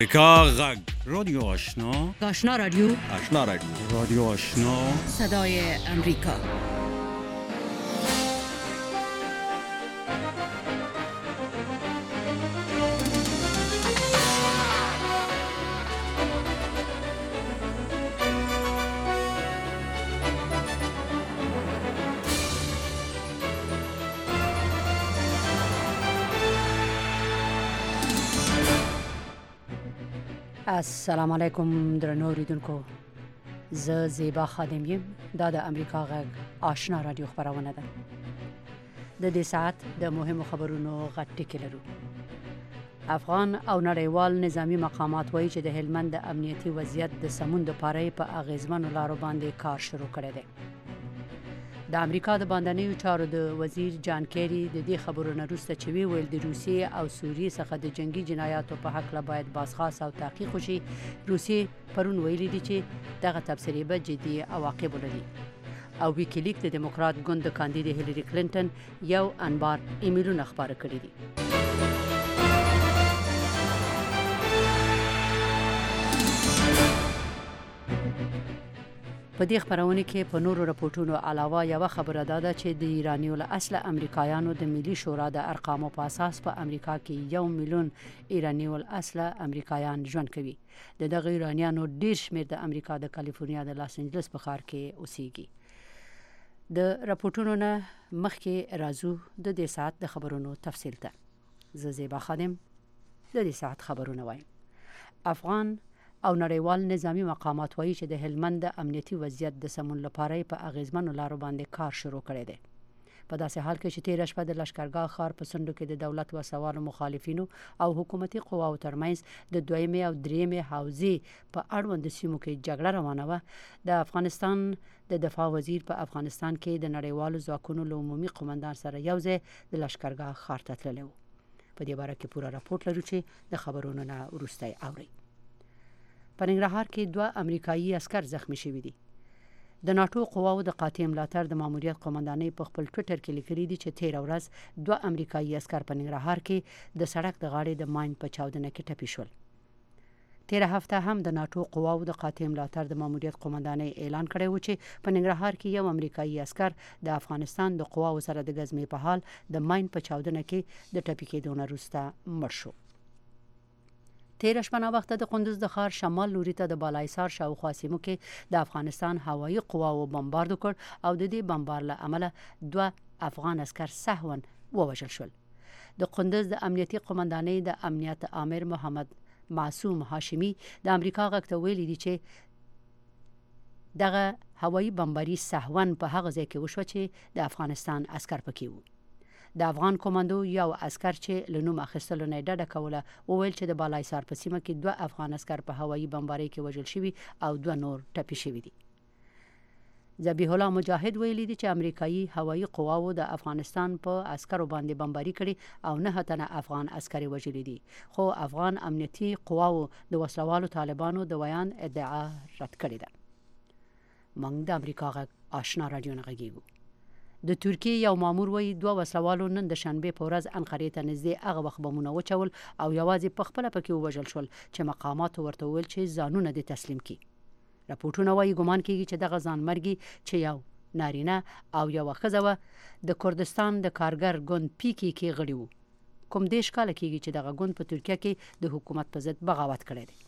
امریکا غږ رادیو آشنا آشنا رادیو رادیو آشنا صدای امریکا. السلام علیکم درنو اوریدونکو، زه زیبا خادم یم. دا د امریکا غږ آشنا رادیو خبرونه ده. د دې ساعت د مهمو خبرونو غټ ټکی لرو. افغان او نړیوال نظامی مقامات وایي چې د هلمند د امنیتي وضعیت د سمون لپاره په اغیزمنو لارو باندې کار شروع کړی دی. د امریکا د باندنیو چارو د وزیر جان کیری د دې خبرونو وروسته چې ویل د روسیې او سوریې څخه د جنگي جنایاتو په حق لا باید بازخواست او تحقیق وشي. روسیې پرون ویلي دي چې دغه تبصرې به جدي عواقب ولري. او ویکیلیک د دموکرات ګوند د کاندید هیلری کلینټن یو انبار ایمیلونه خبره کړي دي. په دې خبرونه کې په نورو راپورټونو علاوه یو خبره ده چې د ایرانیو له اصله امریکایانو د ملي شورا د ارقامو په اساس په امریکا کې 1 میلیون ایرانیو له اصله امریکایان ژوند کوي. دغه ایرانیانو ډیر شمیر د امریکا د کالیفورنیا د لاس انجلس په ښار کې اوسېږي. د راپورټونو نه مخکې راځو د دې ساعت د خبرونو تفصیل ته. زه زیبا خادم د دې ساعت خبرونه وایم. افغان او نړیوال نظامی مقامات وایي چې د هلمند د امنیتي وضعیت د سمون لپاره په اغیزمنو لارو باندې کار شروع کړی دی. په داسې حال کې چې تیر شپه د لشکرګاه ښار په سندو کې د دولت وسوالو مخالفینو او حکومتي قواو ترمنځ د دویمې او دریمې حوزې په اړوند سیمو کې جګړه روانه وه. د افغانستان د دفاع وزیر په افغانستان کې د نړیوالو ځواکونو له عمومي قومندان سره یوځای د لشکرګاه ښار ته تللی و. په دې باره کې پوره راپورټ لرو چې د خبرونو نه وروسته اورئ. په ننګرهار کې 2 امریکایي عسكر زخمی شوي دي. د ناتو قواو د قاطع ملاتړ د ماموریت قومندانۍ په خپل ټویټر کې لیکلي دي چې تیر ورځ 2 امریکایي عسكر په ننګرهار کې د سړک د غاړې د ماین په چاودنه کې ټپي شول. تیر هفته هم د ناتو قواو د قاطع ملاتړ د ماموریت قومندانۍ اعلان کړی و چې په ننګرهار کې 1 امریکایي عسكر د افغانستان د قواو سره د غزمې په حال د ماین په چاودنه کې د ټپي کېدو نه وروسته مړ شو. تیر شپه وخت د قندوز د ښار شمال لوري ته د بالایسار شاوخوا سیمو کې د افغانستان هوایي قواو بمبارد وکړ او د دې بمبار له امله 2 افغان عسكر سهوا ووژل شول. د قندوز د امنیتي قومندانۍ د امنیت آمر محمد معصوم هاشمي د امریکا غږ ته ویلي دي چې دغه هوایي بمباري سهوا په هغه ځای کې وشوه چې د افغانستان عسكر پکې وو. د افغان کمانډو یو عسكر چې له نوم اخیستلو نه ډډه کوله وویل چې د بالایسار په سیمه کې 2 افغان عسكر په هوایي بمبارۍ کې وژل شوي او 2 نور ټپي شوي دي. ذبیح الله مجاهد ویلي دي چې امریکایي هوایي قواو د افغانستان په عسکرو باندې بمباري کړي او 9 تنه افغان عسکر وژلي دي. خو افغان امنیتي قواو د وسلوالو طالبانو د ویان ادعا رد کړې ده. موږ د امریکا غږ آشنا رادیو نه غږیږو. د ترکیې یو مامور وایي 2 وسلوالو نن د شنبه په ورځ انقرې ته نږدې هغه وخت بمونه وچول او یوازې په خپل پکې وژل شول چې مقامات ورته ویل چې ځانونه دې تسلیم کړي. راپورټونه وایي ګومان کیږي چې دغه ځانمرګي چې یو نارینه او یو ښځه وه د کردستان د کارګر ګوند پیکی کې غړي وو. کوم 10 کاله کیږي چې دغه ګوند په ترکیه کې د حکومت په ضد بغاوت کړی دی.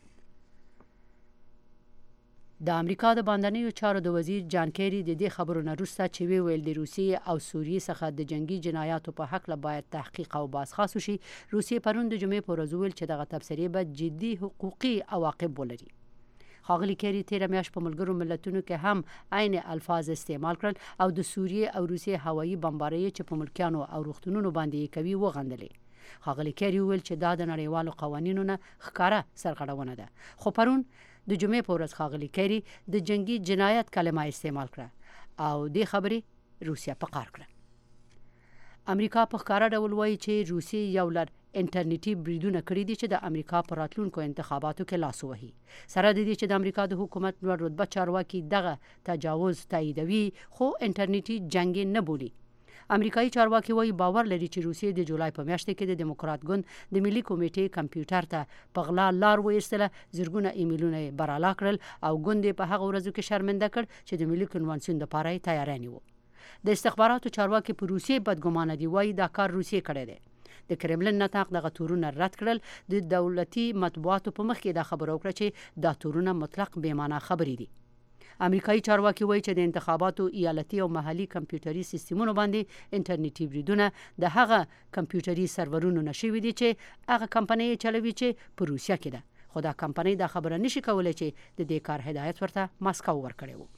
د امریکا د باندنیو چارو د وزیر جان کیری د دې خبرونو وروسته چې ویل د روسیې او سوریې څخه د جنگي جنایاتو په حق لا باید تحقیق او بازخواست وشي. روسیې پرون د جمعې په ورځ ویل چې دغه تبصرې به جدي حقوقي عواقب ولري. ښاغلي کیری تیر میاشت په ملګرو ملتونو کې هم عین الفاظ استعمال کړل او د سوریې او روسیې هوایي بمبارۍ چې په ملکیانو او روغتونونو باندې کوي وغندلې. ښاغلي کیری ویل چې دا د نړیوالو قوانینو نه ښکاره سرغړونه ده. خو پرون د جمعې په ورځ ښاغلي کیری د جنگي جنایت کلمه استعمال کړه او دې خبرې روسیا په قار کړه. امریکا په ښکاره ډول وایي چې روسیې یو لړ انټرنیټي بریدونه کړي دي چې د امریکا په راتلونکو انتخاباتو کې لاس وهي. سره د دې چې د امریکا د حکومت لوړ رتبه چارواکي دغه تجاوز تاییدوي خو انټرنیټي جنگ نه بولي. امریکایي چارواکي وایي باور لري چې روسیې د جولای په میاشت کې د دیموکرات ګوند د ملي کمیټې کمپیوټر ته په غلا لار وایستله، زرګونه ایمیلونه یې براله کړل او ګوند یې په هغه ورځو کې شرمنده کړ چې د ملي کنوانسیون دپاره یې تیاری نیوه. د استخباراتو چارواکي په روسیې بدګمانه دي، وایي دا کار روسیې کړی دی. د کرملن نطاق دغه تورونه رد کړل. د دولتي مطبوعاتو په مخ کې دا خبره وکړه چې دا تورونه مطلق بېمانه خبرې دي. امریکایي چارواکي وایي چې د انتخاباتو ایالتي او محلي کمپیوټري سیستمونو باندې انټرنیټي بریدونه د هغه کمپیوټري سرورونو نه شوي دي چې هغه کمپنۍ چلوي چې په روسیه کې ده، خو دا کمپنۍ دا خبره نشي کولی چې د دې کار هدایت ورته ماسکو ورکړی و.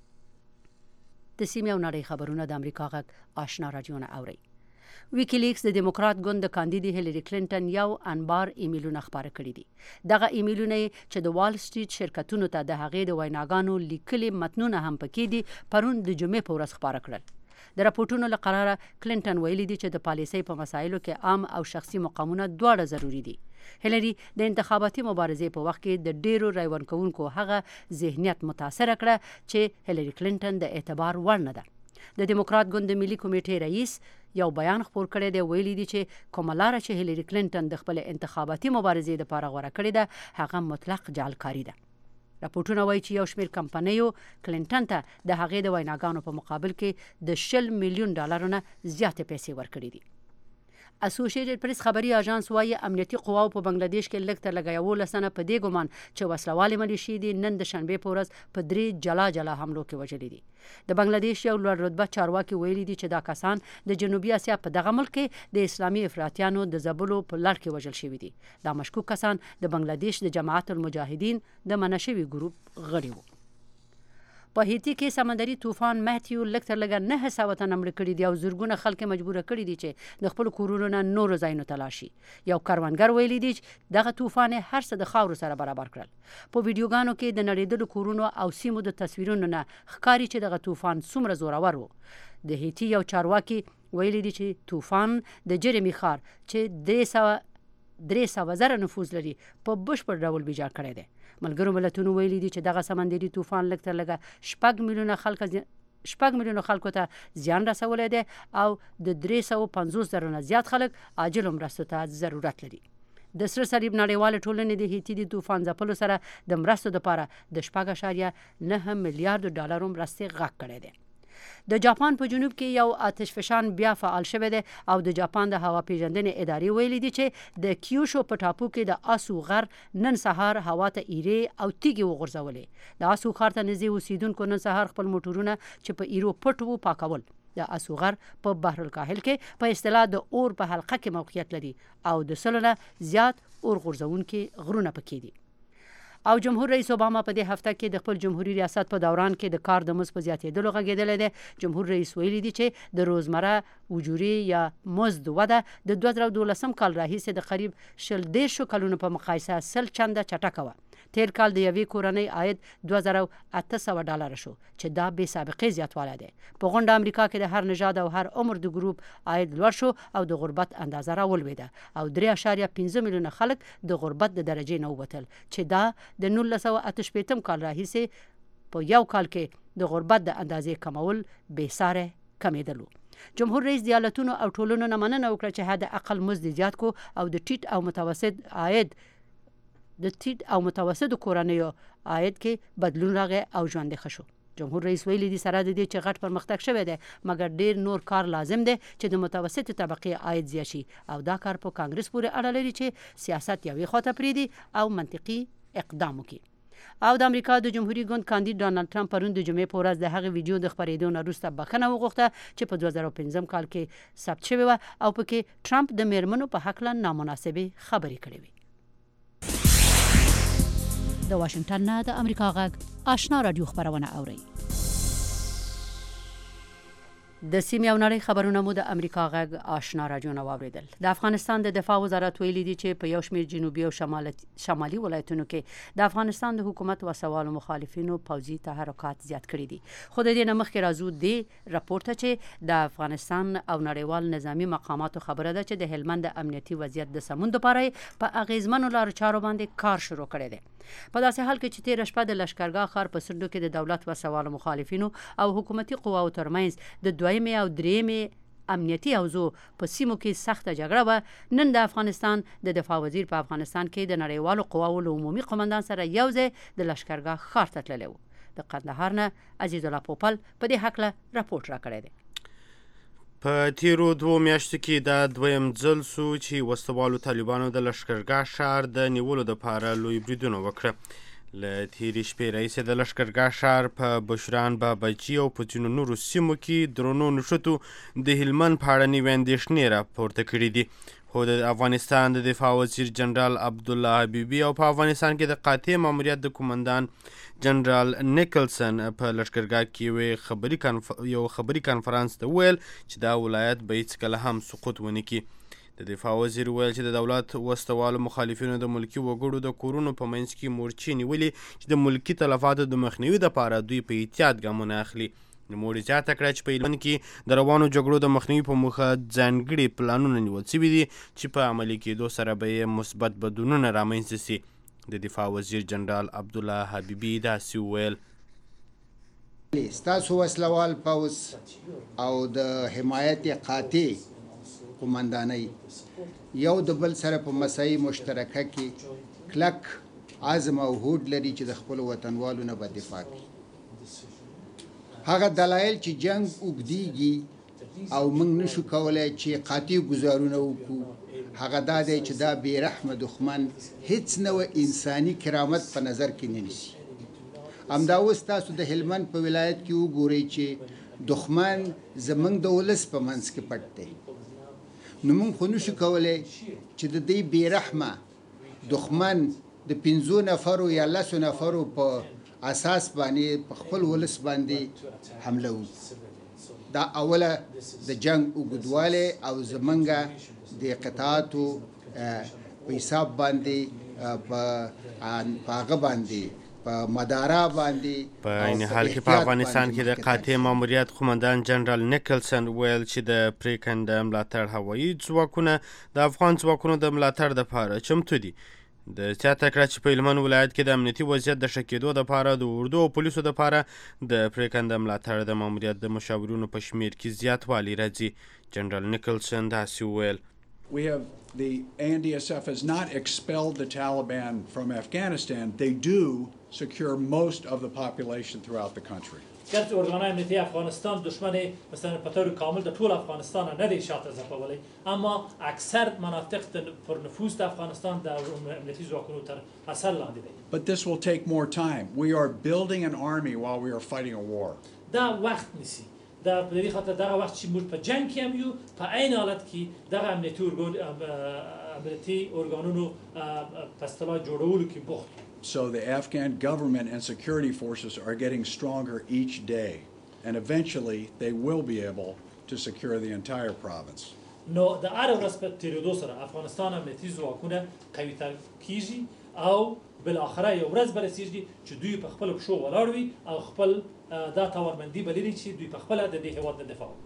د سیمې او نړۍ خبرونه د امریکا غږ آشنا راډیو نه اورئ. ویکیلیکس د دیموکرات ګوند د کاندید هیلری کلینټن یو انبار ایمیلونه خپاره کړي دي. دغه ایمیلونه چې د وال سټریټ شرکتونو ته د هغې د ویناګانو لیکلي متنونه هم پکې دي پرون د جمعې په ورځ خپاره کړل. د راپورټونو له قراره کلینټن ویلي دي چې د پالیسۍ په مسایلو کې عام او شخصي مقامونه دواړه ضروري دي. هیلری د انتخاباتي مبارزې په وخت کې د ډیرو رای ورکوونکو هغه ذهنیت متاثره کړه چې هیلری کلینټن د اعتبار وړ نه ده. د دیموکرات ګوند د ملي کمیټې رئیس یو بیان خپور کړی دی، ویلي دي چې کومه لاره چې هیلری کلینټن د خپل انتخاباتي مبارزې لپاره غوره کړې ده هغه مطلق جعلکاري ده. راپورټونه وایي چې یو شمېر کمپنیو کلینټن ته د هغې د ویناګانو په مقابل کې د $10 میلیون نه زیاتې پیسې ورکړي دي. اسوسییټډ پریس خبري اژانس وایي امنیتي قواو په بنگلاديش کې لږ تر لږه 11 تنه په دې ګمان چې وسلوالې ملیشې دي نن د شنبې په ورځ په 3 جلا حملو کې وژلي دي. د بنگلاديش یو لوړ رتبه چارواکي ویلي دي چې دا کسان د جنوبي اسیا په دغه ملک کې د اسلامي افراطیانو د ځبلو په لړ کې وژل شوي دي. دا مشکوک کسان د بنگلاديش د جماعت المجاهدین د منشوي ګروپ غړي وو. په هیتی کې سمندري طوفان ماتیو لږ تر لږه 900 تنه مړه کړي دي او زرګونه خلک مجبوره کړي دي چې د خپل کورونو نه نورو ځایونو ته لاړ شي. یو کروندګر ویلي دی چې دغه طوفان هر څه د خاورو سره برابر کړل. په ویډیوګانو کې د نړیدلو کورونو او سیمو د تصویرونو نه ښکاري چې دغه طوفان څومره زورور و. د هیتی یو چارواکي ویلي دی چې طوفان د جرمی ښار چې 300,000 نفوذ لري په بشپړ ډول بیجار کړی دی. ملګرو ملتونو ویلي دي چې دغه سمندري طوفان لږ تر لږه 6 میلیونه خلکو ته زیان رسولی دی او د 350,000 نه زیات خلک عاجلو مرستو ته ضرورت لري. د سره صلیب نړیواله ټولنې د هیتی د طوفان ځپلو سره د مرستو لپاره د 4.9 میلیارډ ډالرو مرستې غږ کړی دی. د جاپان په جنوب کې یو آتشفشان بیا فعال شوی دی او د جاپان د هوا پیژندنې ادارې ویلي دي چې د کیوشو په ټاپو کې د آسو غر نن سهار هوا ته ایرې او تیږې وغورځولې. د آسو غر ته نږدې اوسیدونکو نن سهار خپل موټرونه چې په ایرو پټ وو پاکول. د آسو غر په بحر الکاهل کې په اصطلاح د اور په حلقه کې موقعیت لري او د 100 نه زیات اور غورځونکي غرونه پکې دي. او جمهور رئیس اوباما په دې هفته کې د خپل جمهوریت ریاست په دوران کې د کار د مزد په زیاتېدلو غږېدلی دی. جمهور رئیس ویلي دی چې د روزمره اجورې یا مزد وده د 2012 کال راهیسې د قریب 110 کلونو په مقایسه 100 چنده چټکه وه. تیر کال د یوې کورنۍ عاید $2,800 شو چې دا بې سابقې زیاتوالی دی. په غونډه امریکا کې د هر نژاد او هر عمر د ګروپ عاید لوړ شو او د غربت اندازه راولویده او 3.5 میلیونه خلک د غربت د درجې نه ووتل چې دا د 1988 کال راهیسې په یو کال کې د غربت د اندازې کمول بې ساري کمیدلو. جمهور رئیس د ایالتونو او ټولنو نه مننه وکړه چې حد اقل مزد زیات کو او د ټیټ او متوسط عاید کورنیو عاید کې بدلون راغی او ژوند ښه شو. جمهور رئیس ویلي دی سره د دې چې غټ پرمختګ شوی دی مګر ډیر نور کار لازم دی چې د متوسطې طبقې عاید زیات شي او دا کار په کانګرس پورې اړه لري چې سیاست یوې خواته پریږدي او منطقي اقدام وکړي. او د امریکا د جمهوریت ګوند کاندید ډانلډ ټرمپ پرون د جمعې په ورځ د هغې ویډیو د خپرېدو نه وروسته بخښنه وغوښته چې په 2015 کال کې ثبت شوې وه او پکې ټرمپ د میرمنو په هکله نامناسبې خبرې کړې وې. د واشنگټن نه د امریکا غږ آشنا راډیو خبرونه اورئ. د سیمې او نړۍ خبرونه مو د امریکا غږ آشنا راډیو نه واوریدل. د افغانستان د دفاع وزارت ویلي دی چې په یو شمېر جنوبي او شمالي ولایتونو کې د افغانستان د حکومت وسوالو مخالفینو پوځي تحرکات زیات کړي دي. خو د دې نه مخکې راځو دې راپور ته چې د افغانستان او نړیوال نظامی مقاماتو خبره ده چې د هلمند د امنیتي وضعیت د سمون لپاره په اغیزمنو لارو چارو باندې کار شروع کړی دی. په داسې حال کې چې تېره شپه د لشکرګاه ښار په سنډو کې د دولت وسوالو مخالفینو او حکومتي قواو ترمنځ د 2 او 3 امنیتي اوضاع په سیمو کې سخته جګړه و. نن د افغانستان د دفاع وزیر په افغانستان کې د نړیوالو قواوو له عمومي قومندان سره یوځای د لشکرګاه ښار ته تللی و. د قندهار نه عزیز الله پوپل په دې هکله راپورټ راکړی دی. په تیرو 2 میاشتو کې دا دویم ځل سو چې وسلوالو طالبانو د لشکرګاه ښار د نیولو دپاره لوی بریدونه وکړه. له تیرې شپې راهیسې د لشکرګاه ښار په بشران بابچي او په ځینو نورو سیمو کې درنو نښتو د هلمند په اړه نوې اندېښنې راپورته کړي دي. خو د افغانستان د دفاع وزیر جنرال عبدالله حبیبي او په افغانستان کې د قاطع ماموریت د قومندان جنرال نیکلسن په لشکرګاه کې یو خبري کنفرانس ته ویل چې دا ولایت به هیڅکله هم سقوط ونه کړي. د دفاع وزیر ویل چې د دولت وسوالو مخالفینو د ملکي وګړو د کورونو په منځ کې مورچې نیولې چې د ملکي تلفاتو د مخنیوي دپاره دوی په احتیاط ګامونه اخلي. نوموړي زیاته کړه چې په هلمند کې د روانو جګړو د مخنیوي په موخه ځانګړي پلانونه نیول سوي دي چې په عملي کېدو سره به یې مثبت بدلونونه رامنځته سي. د دفاع وزیر جنرال عبدالله حبیبي داسې وویل: ستاسو وسلوال پوځ او د حمایت قاطع قومندانۍ یو د بل سره په مسایي مشترکه کې کلک عزم او هوډ لري چې د خپلو وطنوالو نه به دفاع کړي. هغه دلایل چې جنګ اوږدیږي او موږ نشو کولی چې قاطع ګزارونه وکړو هغه دا دی چې دا بېرحمه دښمن هیڅ نوع انساني کرامت په نظر کې نه نیسي. همدا اوس تاسو د هلمند په ولایت کې وګورئ چې دښمن زموږ د ولس په منځ کې پټ دی. نو موږ خو نشو کولی چې د دې بېرحمه دښمن د 5 نفرو یا 10 نفرو په اساس باندې په خپل ولس باندې حمله وکړو. دا اوله د جنګ اوږدوالی او زمونږ د قطعاتو په حساب باندې په هغه باندې په مدارا باندې په عین حال کې په افغانستان کې د قاطع ماموریت قومندان جنرال نیکلسن ویل چې د پریکنده ملاتړ هوایي ځواکونه د افغان ځواکونو د ملاتړ دپاره چمتو دي. د زیاته کړه چې په هلمند ولایت کې د امنیتي وضعیت د ښه کېدو دپاره د اردو او پولیسو دپاره د پریکنده ملاتړ د ماموریت د مشاورینو په شمیر کې زیاتوالی راځي. جنرال نیکلسن داسې وویل: The ANDSF has not expelled the Taliban from Afghanistan. They do secure most of the population throughout the country. گرچه ارگانهای امنیتی افغانستان دشمن مثلا به طور کامل در طول افغانستان ندی شاط زپاولی اما اکثر مناطق پرنفوذ افغانستان در امنیتی زواکونو تر اثر لاندې دي. But this will take more time. We are building an army while we are fighting a war. دا وقت نیسی. دا په دې خاطر دا وخت چې موږ په جنگ کې هم یو په عین حالت کې دا امنیتي ارګانونو په اصطلاح جوړولو کې بوخت. So the Afghan government and security forces are getting stronger each day, and eventually they will be able to secure the entire province. نو د هر ورځ په تیریدو سره افغانستان امنیتي ځواکونه قوی‌تر کیږي او بالاخره یو ورځ به رسیږي چې دوی په خپل پښو ولاړ وي او خپل دا توانمندي به لري چې دوی په خپله د دې هېواد نه دفاع وکړي.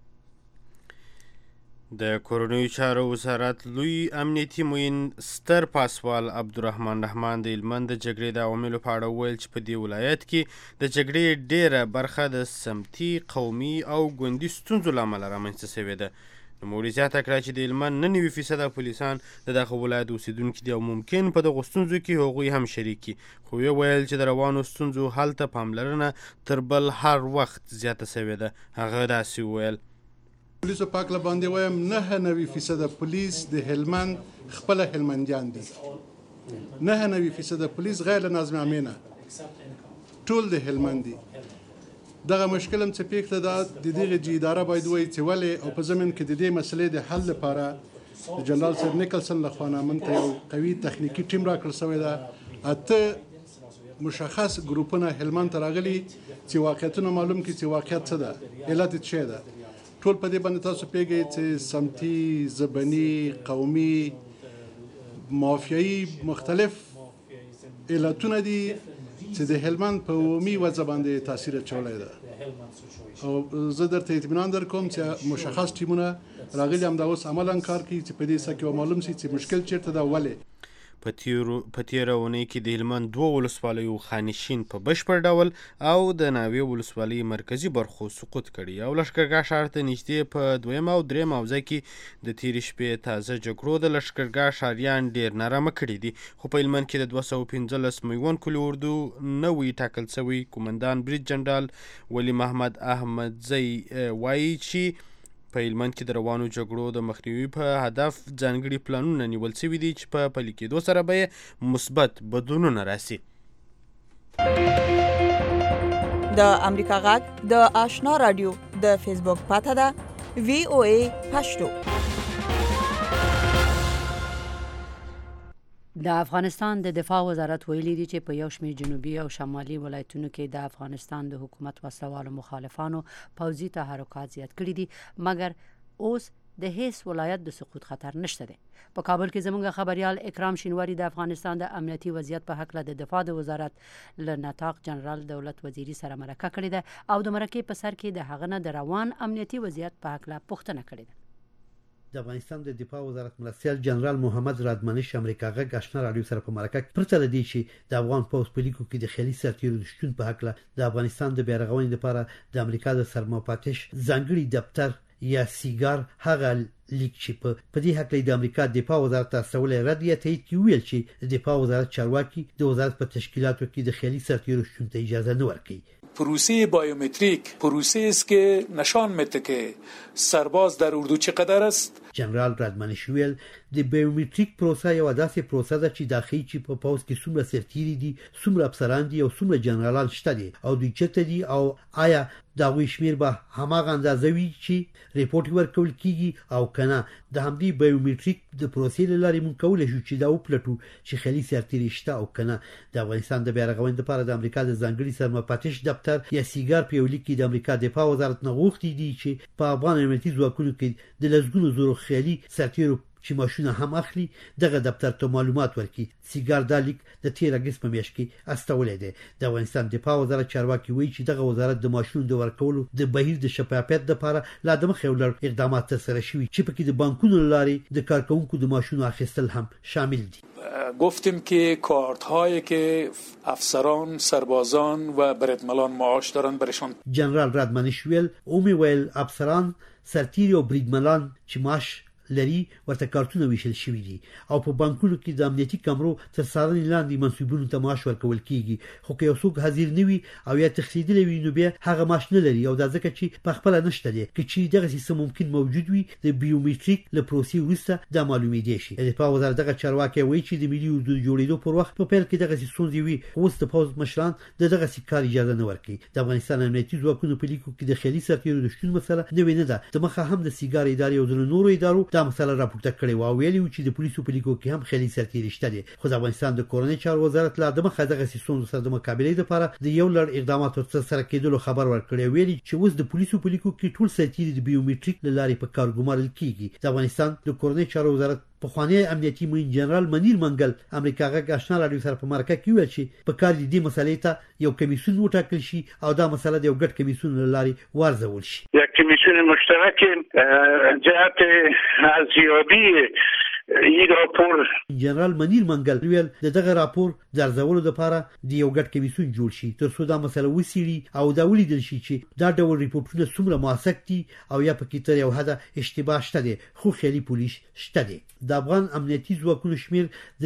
د کورنیو چارو وزارت لوی امنیتي معین ستر پاسوال عبدالرحمن رحمان د هلمند د جګړې د عواملو په اړه ویل چې په دې ولایت کې د جګړې ډیره برخه د سمتي قومي او ګوندي ستونزو له امله رامنځته شوې ده. نوموړي زیاته کړه چې د هلمند 99% پولیسان د دغه ولایت اوسېدونکي دي او ممکن په دغو ستونزو کې هغوی هم شریک کړي. خو ویې ویل چې د روانو ستونزو حل ته پاملرنه تر بل هر وخت زیاته شوې ده. هغه داسې وویل: پولیسو پاک له باندې وایم 99% پولیس د هلمند خپله هلمندیان دي. 99% پولیس غیر له نظم امینه ټول د هلمند دي. دغه مشکل هم څه پېښ ده د دغه اداره باید ووایي چې ولې او په ضمن کې د دې مسلې د حل لپاره د جنرال صاحب نیکلسن لخوا موږ ته یو قوي تخنیکي ټیم راکړل شوی ده. 8 مشخص ګروپونه هلمند ته راغلي چې واقعیتونه معلوم کړي چې واقعیت څه ده، علت یې څه ده. ټول په دې باندې تاسو پوهیږئ چې سمتي، زبني، قومي، مافیایي مختلف علتونه دي چې د هلمند په عمومي وضع باندې تاثیر اچولی ده. او زه درته اطمینان درکوم چې مشخص ټیمونه راغلي همدا اوس عملا کار کوي چې په دې سکه معلوم شي چې مشکل چیرته ده. ولې په تیره اونۍ کې د هلمند 2 ولسوالیو خانشین په بشپړ ډول او د ناوې ولسوالۍ مرکزي برخو سقوط کړي او لښکرګاه ښار ته نږدې په 2 او 3 موضع کې د تیرې شپې تازه جګړو د لښکرګاه ښاریان ډېر نارامه کړي دي. خو په هلمند کې د 215 میوند کلي اردو نوی ټاکل شوی قومندان برید جنرال ولی محمد احمدزی وایي چې په هلمند کې د روانو جګړو د مخنیوي په هدف ځانګړي پلانونه نیول شوي دي چې په پلي کېدو سره به یې مثبت بدلونونه راسي. د امریکا غږ د آشنا رادیو د فیسبوک پاته ده VOA پښتو. د افغانستان د دفاع وزارت ویلي دی چې په یو شمېر جنوبي او شمالي ولایتونو کې د افغانستان د حکومت وسلوالو مخالفانو پوځي تحرکات زیات کړي دي مګر اوس د هیڅ ولایت د سقوط خطر نشته دی. په کابل کې زموږ خبريال اکرام شینواری د افغانستان د امنیتي وضعیت په حق له د دفاع د وزارت له نطاق جنرال دولت وزیری سره مرکه کړې ده او د مرکې په سر کې د هغه نه د روان امنیتي وضعیت په حق له پوښتنه کړې ده. د افغانستان د دفاع وزارت مرستیال جنرال محمد رادمنش امریکا غږ آشنا رادیو سره په مرکه پرته لدی چې د افغان پوځ په لیکو کې د خیالي سرتیرو د شتون په حق له د افغانستان د بیرغونې لپاره د امریکا د سرمپاتش ځانګړي دفتر یا سیګار هغه لیک چې په دې حق له د امریکا دفاع وزارت استولې رد یا تایید ویل چې د دفاع وزارت چارواکي د وزارت په تشکیلاتو کې د خیالي سرتیرو شتون ته اجازه نه ورکوي. پروسه بایومتریک پروسه است که نشان میده که سرباز در اردو چقدر است. جنرال رادمنش ویل د بایومتریک پروسه یو داسې پروسه ده چې داخلي چې په پوز کې څومره سرتیري دي څومره افسران دي او څومره جنرالان شته دي او دوی چته دي او آیا دا غوي شمیر به هماغه اندازه وي چې ریپورت ورکول کیږي او کنه د همدې بایومتریک د پروسې لارې مونږ کولای شو چې دا وپلټو چې خالي سرتیري شته او کنه. د افغانستان د بیرغونې لپاره د امریکا د ځانګړي سرمپاتش دفتر یا سیګار په لیک کې د امریکا دفاع وزارت نه غوښتي دي چې په افغان امنیتي ځواکونو کې د لزګونو زورو خالي سرتیرو چې ماشونه هم اخلي دغه دفتر ته معلومات ورکړي. سیګار د لیک د 13 اگست په میاشت کې استولې ده. د افغانستان دفاع وزارت چارواکي وایي چې دغه وزارت د ماشونو د ورکولو د بهیر د شفافیت لپاره لا د مخ ولر اقدامات ترسره شوي چې په کې د بانکونو لارې د کارکونکو د ماشونو اخیستل هم شامل دي. گفتیم که کارت هایی که افسران سربازان و بریدملان معاش دارن برشان. جنرال رادمنش ویل ویل افسران سرتیری او بریدملان چې معاش لري ورته کارتونه ویشل شوی دي او په بانکونو کې د امنیتي کمرو تر څارنې لاندې منصوبونو ته معاش ورکول کیږي. خو که یو څوک حاضر نه وي او یا تخصیدلی وي نو بیا هغه معاش نه لري او دا ځکه چې په خپل نشته دي چې دغه سیستم ممکن موجود وي د بیومتریک له پروسې وروسته د معلومې دي شي. د دفاع وزارت دغه چارواکي وایي چې د ملي اردو جوړېدو پر وخت په پیل کې دغه ستونزې وي اوس د پوز مشران دغه سکار اجازه نه ورکوي. د افغانستان امنیتي ځواکونو په لیکو کې د خیالي سرتیرو د شتون مسله نه ویني ده. د مخه هم د سیګار ادارې او د نورو ادارو دا مسله راپورته کړي او ویلي چې د پولیسو په لیکو کې هم خیالي سرتیري شته دي. خو د افغانستان د کورنۍ چارو وزارت لا د مخه دغه ستونزو سره د مقابلې لپاره د یو لړ اقداماتو سره کېدلو خبر ورکړی ویلي چې اوس د پولیسو په لیکو کې ټول سرتیري د بیومتریک لارې په کار ګمارل کیږي. د افغانستان د کورنۍ چارو وزارت په خوانی امنیتي مین جنرال منیر منګل امریکا غږ آشنا رادیو سره په مرکه کې ویل چې په کار دي مسلې ته یو کمیسیون وټاکل شي او دا مسله د یو ګډ کمیسیون لارې وارزول شي. یک کمیسیون مشترک جهت ارزیابی این راپور. جنرال منیر منګل ویل دغه راپور د ارزولو لپاره د یو ګډ کمیسیون جوړ شي تر څو دا مسله وسیړي او دا ولیدل شي چې دا ډول ریپورتونه څومره موثق دي او یا پکې تر یو حد اشتباه شته دي خو خیالي پولیس شته دي. د افغان امنیتي ځواکونو شمیر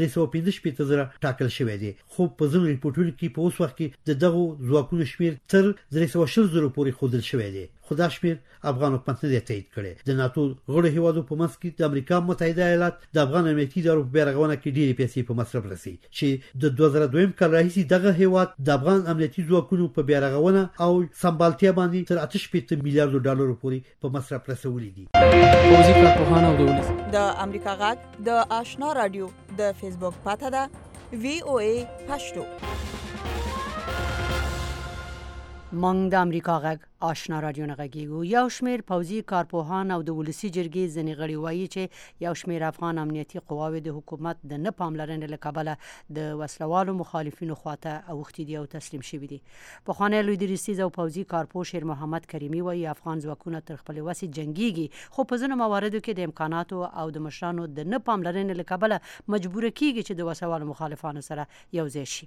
315 زره ټاکل شوی دی خو په ځینو ریپورتونو کې په اوس وخت کې د دغه ځواکونو شمیر تر 360 زره پورې ښودل شوی دی. خو دا شمیر افغان حکومت نه تایید کړي. د ناتو غړو هیوادو په منځ کې د امریکا متحده ایالات د افغان امنیتي ادارو په بیرغونه کې ډېرې پیسې په مصرف رسي چې د 2002 کال راهیسې دغه هیواد د افغان امنیتي ځواکونو په بیرغونه او سمبالتیا باندې تر 8 میلیارډ ډالر پورې په مصرف رسولي دي. پوزي کارپوهانه او د امریکا غږ د آشنا رادیو د فیسبوک پاته ده VOA پښتو. مونږ د امریکا غږ آشنا رادیو نه غږیږو. یو شمېر پوځي کارپوهان او د ولسي جرګې ځینې غړي وایي چې یو شمېر افغان امنیتي قواوې د حکومت د نه پاملرنې له کبله د وسلوالو مخالفینو خواته اوښتي دي او تسلیم شوي دي. پخوانی لوی درستیز او پوځي کارپوه شیر محمد کریمي وایي افغان ځواکونه تر خپلې وسې جنګیږي، خو په ځینو مواردو کې د امکاناتو او د مشرانو د نه پاملرنې له کبله مجبوره کیږي چې د وسلوالو مخالفانو سره یو ځای شي.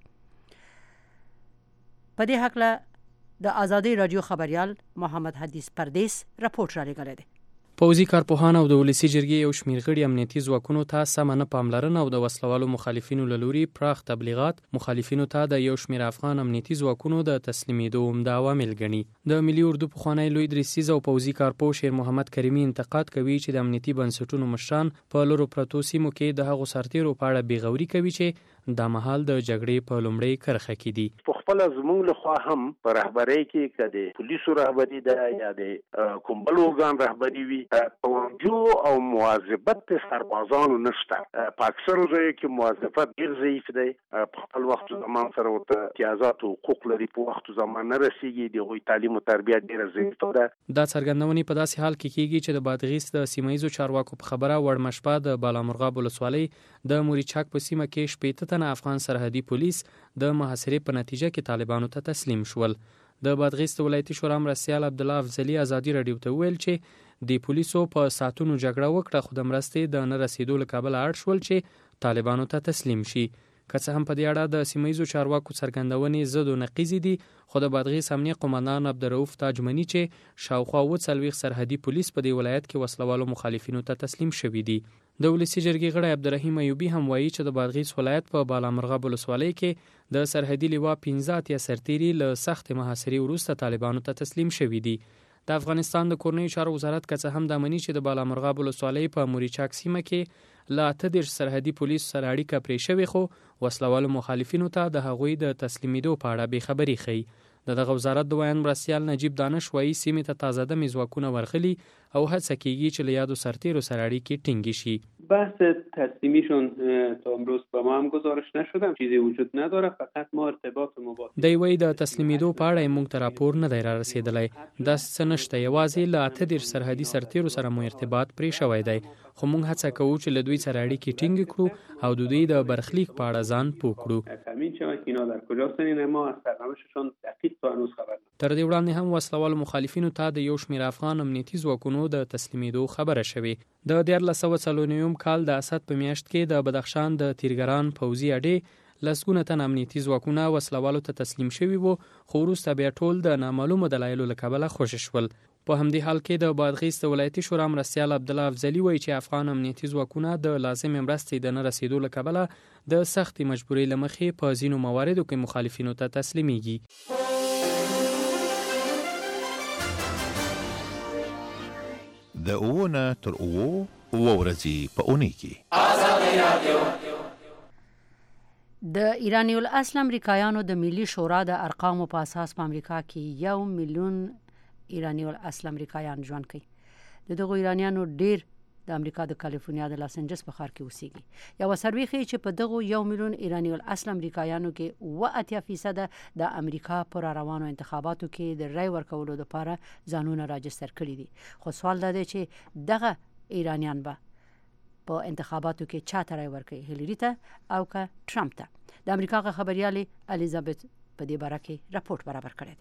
په دې هکله د آزادی رادیو خبریال محمد حدیث پردیس راپورټ را لېږلی دی. پوځي کارپوهان او د ولسي جرګې یو شمېر غړي امنیتي ځواکونو ته سمه نه پاملرنه او د وسلوالو مخالفینو له لوري پراخ تبلیغات مخالفینو ته د یو شمېر افغان امنیتي ځواکونو د تسلیمېدو عمده عوامل ګڼي. د ملي اردو پخوانی لوی درستیز او پوځي کارپوه شیر محمد کریمي انتقاد کوي چې د امنیتي بنسټونو مشران په لرو پرتو سیمو کې د هغو سرتیرو په اړه بېغوري کوي چې دا مهال د جګړې په لومړۍ کرښه کې دي. په خپل زموږ له خوا هم په رهبرۍ کې که د پولیسو رهبري ده یا د کوم بل ارګان رهبري وي، توجه او مواظبت د سربازانو نشته. په اکثرو ځایو کې مواظبت ډېر ضعیف دی. په خپل وخت زمان سره ورته امتیازات او حقوق لري، په وخت زمان نه رسیږي. د هغوی تعلیم او تربیه ډېره ضعیفه ده. دا څرګندونې په داسې حال کې کیږي چې د بادغیس د سیمه ییزو چارواکو په خبره وړمه شپه د بالامرغاب ولسوالۍ د موریچاک په سیمه کې 80 تنه افغان سرحدي پولیس د محاصرې په نتیجه کې طالبانو ته تسلیم شول. د بادغیس د ولایتي شورا مرستیال عبدالله افضلي ازادي رادیو ته ویل چې د پولیسو په ساتونو جګړه وکړه، خو د مرستې د نه رسیدو له کبله اړ شول چې طالبانو ته تسلیم شي. که څه هم په دې اړه د سیمه ییزو چارواکو څرګندونې ضد او نقیضې دي، خو د بادغیس امنیه قومندان عبدالرؤف تاجمني چې شاوخوا 40 سرحدي پولیس په دې ولایت کې وسلوالو مخالفینو ته تسلیم شوي دي. د ولسي جرګې غړی عبدالرحیم ایوبي هم وایي چې د بادغیس ولایت په بالامرغاب ولسوالۍ کې د سرحدي لیوا 15 سرتیري له سخت محاصرې وروسته طالبانو ته تسلیم شوي دي. د افغانستان د کورنیو چارو وزارت که څه هم دا مني چې د بالامرغاب ولسوالۍ په موریچاک سیمه کې له 38 سرحدي پولیسو سره اړیکه پرې شوې، خو وسلوالو مخالفینو ته د هغوی د تسلیمېدو په اړه بېخبري ښیي. د دغه وزارت د ویان مرستیال نجیب دانش وایي سیمې ته تازه دمې ځواکونه ورغلي او هڅه کیږي چې له یادو سرتیرو سره اړیکې ټینګې شي. بحث تسلیمیشون تا امروز با ما هم گزارش نشدم، چیزی وجود نداره، فقط ما ارتباط مباشر. دی وایي د تسلیمېدو په اړه موږ ته راپور نه دی را رسېدلی. داسې څه نشته، یوازې له 38 سرحدي سرتیرو سره مو ارتباط پرې شوی دی، خو موږ هڅه کوو چې له دوی سره اړیکې ټینګې کړو او د دوی د برخلیک په اړه ځان پوه کړو. تامین شود که اینا در کجاست، یعنی ما از سرنوشتشان دقیق تا هنوز خبر نداریم. تر دې وړاندې هم وسلوالو مخالفینو ته د یو شمېر افغان امنیتي ځواکونو د تسلیمېدو خبره شوې. د 1949 کال د اسد په میاشت کې د بدخشان د تیرګران پوځي اډې لسګونه تن امنیتي ځواکونه وسلوالو ته تسلیم شوي وو، خو وروسته بیا ټول د نامعلومو دلایلو له کبله خوشي شول. په همدې حال کې د بادغیس د ولایتي شورا مرستیال عبدالله افضلي وایي چې افغان امنیتي ځواکونه د لازمې مرستې د نه رسیدو له کبله د سختې مجبورۍ له مخې په ځینو مواردو کې مخالفینو ته تسلیمیږي. د اوونه تر اوو ورځې په اونۍ کې آزادي رادیو. د ایرانی الاصل امریکایانو د ملي شورا د ارقامو په اساس په امریکا کې 1 میلیون ایرانی الاصل امریکایان ژوند کوي. د دغو ایرانیانو ډیر د امریکا د کالیفورنیا د لاس انجلس په ښار کې اوسېږي. یو سروې ښیي چې په دغو 1 میلیون ایرانی الاصل امریکایانو کې 80% د امریکا پر روانو انتخاباتو کې د رای ورکولو لپاره ځانونه راجستر کړي دي. خو سوال دا دی چې دغه ایرانیان به په انتخاباتو کې چاته رای ورکوي، هیلری ته او که ټرمپ ته. د امریکا خبریالې الیزابت په دې باره کې راپورټ برابر کړی دی.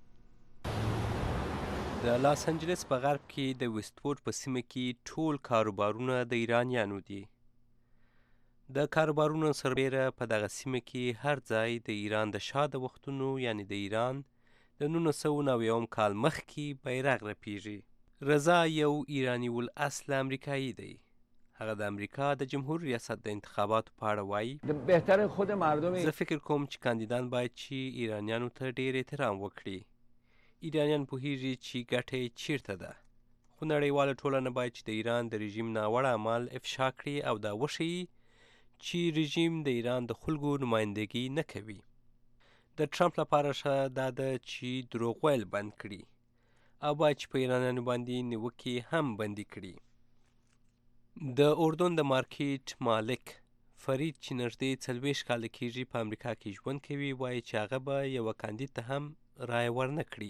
د لاس انجلس په غرب کې د ویسټوورډ په سیمه کې ټول کاروبارونه د ایرانیانو دي. د کاروبارونو سربیره په دغه سیمه کې هر ځای د ایران د شا د وختونو یعنی د ایران د 1990 کال مخکې بیرغ رپیږي. رضا یو ایرانی الاصل امریکایی دی. هغه د امریکا د جمهور ریاست د انتخاباتو په اړه وایي بهتر خود مردم زه فکر کوم چې کاندیدان باید چې ایرانیانو ته ډیر احترام وکړي. ایرانیان پوهیږي چې ګټه چیرته ده، خو نړیواله ټولنه باید چې د ایران د رژیم ناوړه اعمال افشا کړي او دا وښیي چې رژیم د ایران د خلکو نمایندګي نه کوي. د ټرمپ لپاره ښه دا ده چې دروغ ویل بند کړي او باید چې په ایرانیانو باندې نیوکې هم بندي کړي. د اردن د مارکیټ مالک فرید چې نږدې 40 کاله کېږي په امریکا کې ژوند کوي وایي چې هغه به یوه کاندید ته هم رای ورنه کړي.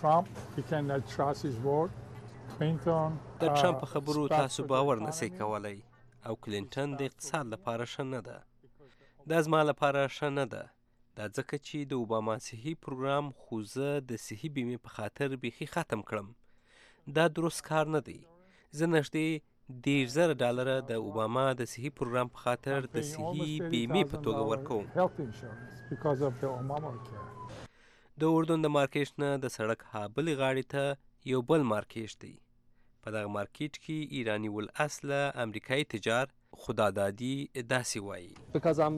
د ټرمپ په خبرو تاسو باور نسئ کولی او کلینټن د اقتصاد لپاره ښه نه ده. دا زما لپاره ښه نه ده. دا ځکه چې د اوباما صحي پروګرام خو زه د صحي بیمې په خاطر بیخي ختم کړم. دا درست کار نه دی. زه نږدې $10,000 د اوباما د صحي پروګرام په خاطر د صحي بیمې په توګه ورکوم. د اردن د مارکیټ نه د سړک هابلې غاړې ته یو بل مارکیټ دی. په دغه مارکیټ کې ایرانی الاصله امریکایي تجار خدادادي داسې وایي: د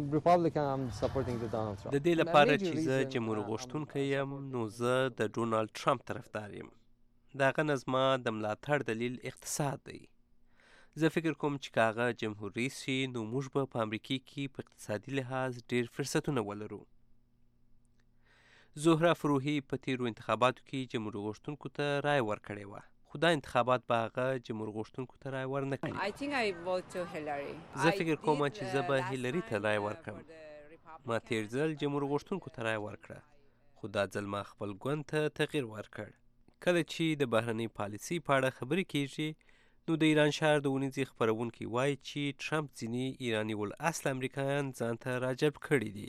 دې لپاره چې زه جمهور غوښتونکی یم نو زه د ډونالډ ټرمپ طرفدار یم. د هغه نه زما د ملاتړ دلیل اقتصاد دی. زه فکر کوم چې که هغه جمهور رئیس شي نو موږ به په امریکې کې په اقتصادي لحاظ ډېر فرصتونه ولرو. زهره فروهي په تیرو انتخاباتو کې جمهور غوښتونکو ته رای ورکړې وه، خو دا انتخابات به هغه جمهور غوښتونکو ته رای ورنه کړي. زه فکر کوم چې زه به هیلري ته رای ورکړم. ما تیر ځل جمهور غوښتونکو ته رای ورکړه، خو دا ځل ما خپل ګوند ته تغییر ورکړ. کله چې د بهرنۍ پالیسۍ په اړه خبرې کیږي نو د ایران شهر د ونیزې خپرونکي وایي چې ټرمپ ځینې ایراني الاصله امریکایان ځان ته راجلب کړي دي.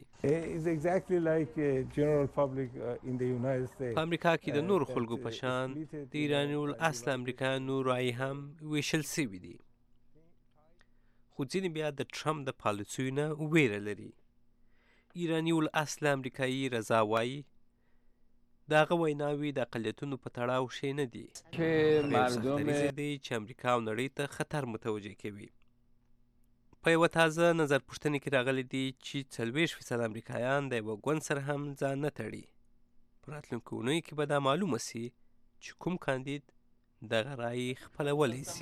په امریکا کې د نورو خلکو په شان د ایراني الاصله امریکایانو رایې هم ویشل سوي دي، خو ځینې بیا د ټرمپ د پالیسیو نه ویره لري. ایراني الاصله امریکایي رضا وایي د هغه ویناوې د اقلیتونو په تړاو شی نه دي، خطریزه دی چې امریکا او نړۍ ته خطر متوجه کوي. په یوه تازه نظر پوښتنې کې راغلی دی چې 40% امریکایان د یوه ګوند سره هم ځان نه تړي. په راتلونکو اونیو کې به دا معلومه سي چې کوم کاندید دغه رایې خپلولی سي.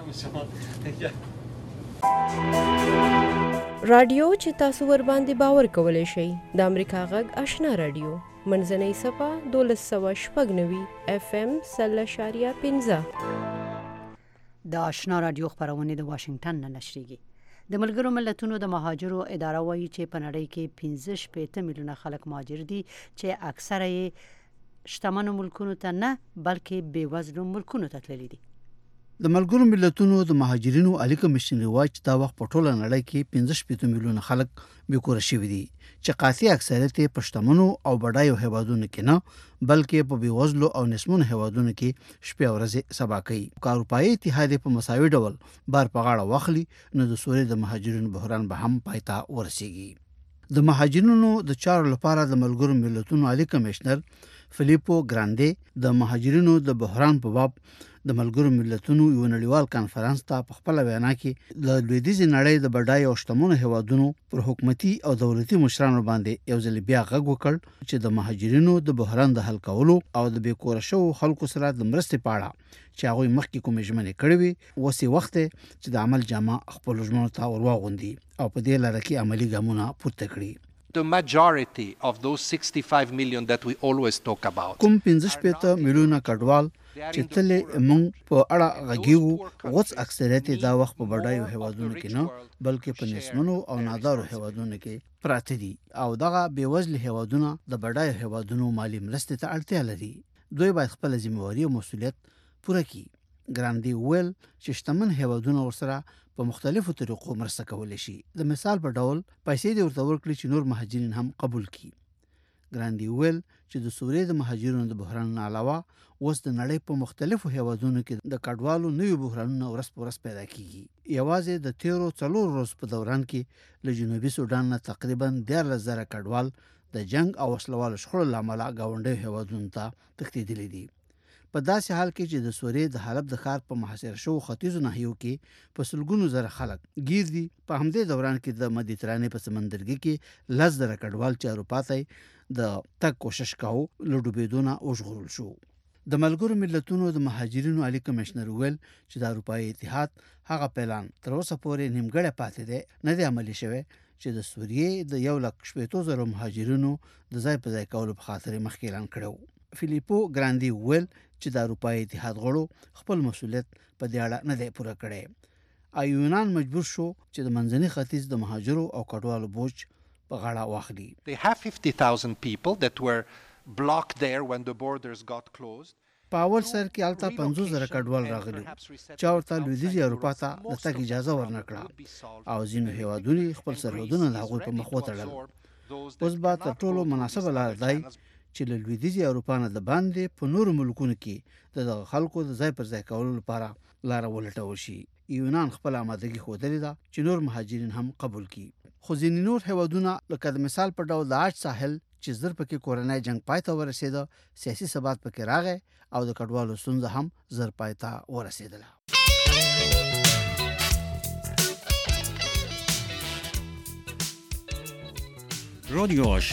رادیو چې تاسو ورباندې باور کولی شئ د امریکا غږ آشنا رادیو منځنۍ صفحه 1290 FM 0.15. د آشنا رادیو خبرونه د واشنگټن نه نشریږي. د ملګرو ملتونو د مهاجرو اداره وایي چې په نړۍ کې 15 میلیونه خلک مهاجر دي چې اکثره یې شتمنو ملکونو ته نه بلکې بیوزلو ملکونو ته تللي دي. د ملګرو ملتونو د مهاجرینو عالی کمیشن وايي چې دا وخت په ټوله نړۍ کې 15 میلیونه خلک بیکوره شوي دي چې قاطع اکثریت په شتمنو او بډایو هیوادونو کې نه بلکې په بیوزلو او نسمونو هیوادونو کې شپې او ورځې سبا کوي. اروپایي اتحاد په مساوي ډول بار په غاړه واخلي نو د سوریې د مهاجرینو بحران به هم پایته ورسیږي. د مهاجرینو د چارو لپاره د ملګرو ملتونو عالی کمیشنر فلیپو ګراندي د مهاجرینو د بحران په باب د ملګرو ملتونو یو نړیوال کانفرنس ته په خپل وینا کې د لویدیځ نړۍ د بډای او شتمنو هیوادونو پر حکومتي او دولتي مشرانو باندې یو ځل بیا غږ وکړ چې د مهاجرینو د بحران د حل کولو او د بیکوره شو خلکو سره د مرستې په اړه چې هغه مخکې کومې ژمنې کړې وي وسې وخت چې د عمل جامه خپل ژمنو ته ورواغوندي او په دې لاره کې عملی ګامونه پورته کړي. The majority of those 65 million that we always talk about. کوم 15 میلیونه کډوال چې تلې مونږ په اړه غږیو غوڅ اکثریت دا وخت په بډایو هیوادونو کې نه بلکې په نسمنو او نادارو هیوادونو کې پراته دي او دغه بیوزل هیوادونه د بډایو هیوادونو مالی مرستې ته اړتیا لري. دوی باید خپل ذمہواری او مسؤلیت پوره کړي. ګراندي ویل چې شتمن هیوادونه ورسره په مختلفو طریقو مرسته کولی شي. د مثال په ډول پیسې د ورته ورکړي چې نور مهاجرین هم قبول کړي. ګراندي ویل چې د سوریې د مهاجرینو د بحران نه علاوه اوس د نړۍ په مختلفو هیوادونو کې د کډوالو نوي بحرانونه ورځ په ورځ پیدا کیږي. یوازې د 13 ورځو په دوران کې له جنوبي سودان نه تقریبا 14,000 کډوال د جنگ او وسلوالو شخړو لامل گاونډي هیوادونو ته تښتېدلي دي. په داسې حال کې چې د سوریې د حلب د ښار په محاصره شو ختیځو ناحیو کې په سلګونو زره خلک گیر دي. په همدې دوران کې د مدیترانې په سمندرګي کې 10,000 کډوال چې اروپا ته د تګ کوشش کاوه له ډوبېدو نه وژغورل شو. د ملګرو ملتونو د مهاجرینو عالی کمیشنر ویل چې د اروپایي اتحاد هغه پلان تر اوسه پورې نیمګړی پاتې دی نه دی عملي شوی چې د سوریې د 1,80,000 مهاجرینو د ځای په ځای کولو په خاطر مخکې اعلان کړو. فلیپو ګراندي ویل چې د اروپایي اتحاد غړو خپل مسؤلیت په دې اړه نه دی پوره کړی. یونان مجبور شو چې د منځني ختیځ د مهاجرو او کډوالو بوج په غاړه واخلي. They have 50,000 people that were blocked there when the borders got closed. په اول سر کې الته 50,000 کډوال راغلي چا ورته لویدیځي اروپا ته د تګ اجازه ورنکړه او ځینو هیوادونو خپل سرحدونه له هغوی په مخ وتړل. اوس به تر ټولو مناسبه لار دی چې له لویدیځي اروپا نه د باندې په نورو ملکونو کې د دغه خلکو د ځای پر ځای کولو لپاره لار ولټول شي. یونان خپل آمادګي ښودلې ده چې نور مهاجرین هم قبول کړي، خو ځینې نور هیوادونه لکه د مثال په ډول د عاج ساحل چې زر پکې کورنۍ جنگ پای ته ورسېده، سیاسي ثبات پکې راغی او د کډوالو ستونزه هم زر پای ته ورسېدله. رادیو آشنا